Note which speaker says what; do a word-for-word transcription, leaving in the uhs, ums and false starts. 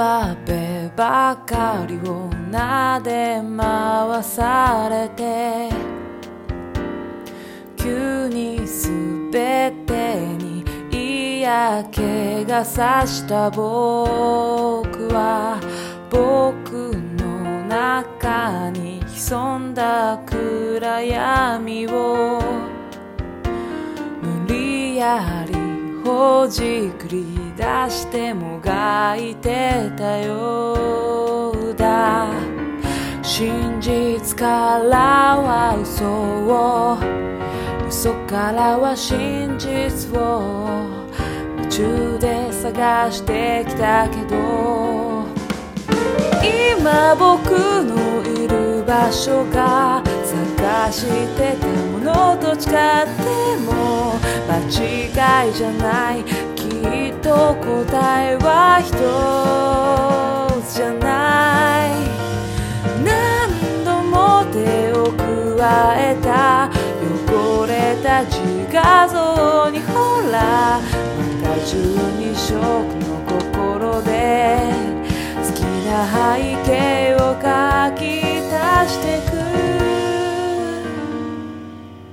Speaker 1: 上辺ばかりを撫で回されて、急にすべてに嫌気がさした僕は、僕の中に潜んだ暗闇を無理やりほじくり出してもがいてたようだ。真実からは嘘を、嘘からは真実を夢中で探してきたけど、今僕のいる場所が探してたものと違っても間違いじゃない。きっと答えは一つじゃない。何度も手を加えた汚れた自画像にほら、また十二色の心で